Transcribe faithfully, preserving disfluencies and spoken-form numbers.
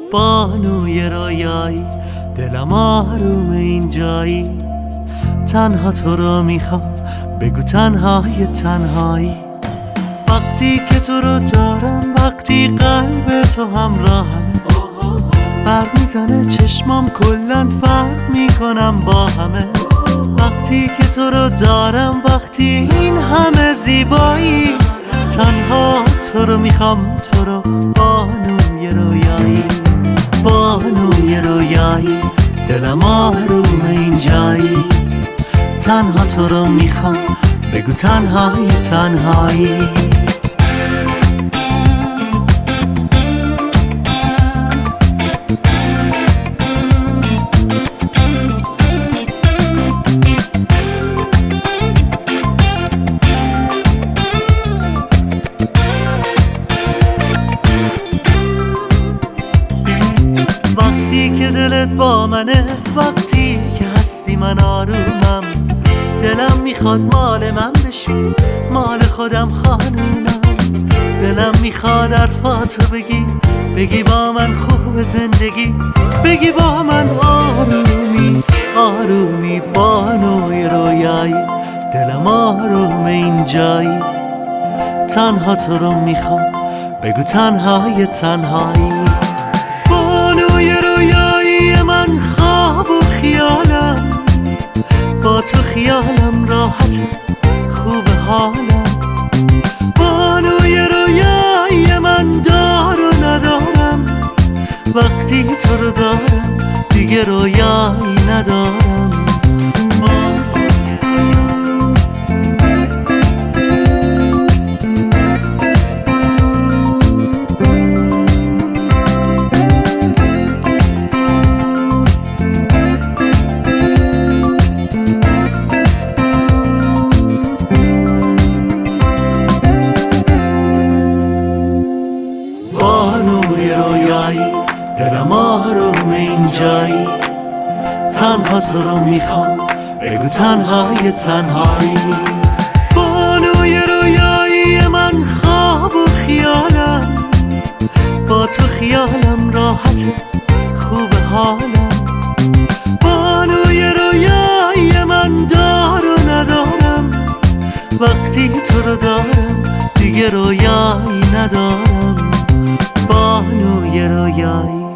بانوی رویایی، دلم آروم اینجایی، تنها تو رو میخوام، بگو تنهای تنهایی. وقتی که تو رو دارم، وقتی قلب تو همراهمه، برق میزنه چشمام، کلن فرق میکنم با همه. وقتی که تو رو دارم، وقتی این همه زیبایی، تنها تو رو میخوام، تو رو بانوی رویایی، بانوی رویایی، دلم آروم اینجایی، تنها تو رو میخوام، بگو تنهای تنهایی. وقتی که دلت با منه، وقتی که هستی من آرومم، دلم میخواد مال من بشی، مال خودم خانومم. دلم میخواد حرفاتو بگی، بگی با من خوب زندگی، بگی با من آرومی آرومی، بانوی رویایی، دلم آروم اینجایی، تنها تو رو میخوام، بگو تنهای تنهایی. بانوی رویایی من، خواب و خیالم، با تو خیالم راحته، خوب حالم. بانوی رویایی من، دار و ندارم، وقتی تو رو دارم دیگه رویایی ندارم. بانوی رویایی، دلم آروم اینجایی، تنها تو رو میخوام، بگو تنهای تنهایی. بانوی رویایی من، خواب و خیالم، با تو خیالم راحته، خوب حالم. بانوی رویایی من، دار و ندارم، وقتی تو رو دارم دیگه رویایی ندارم. بانوی رویایی.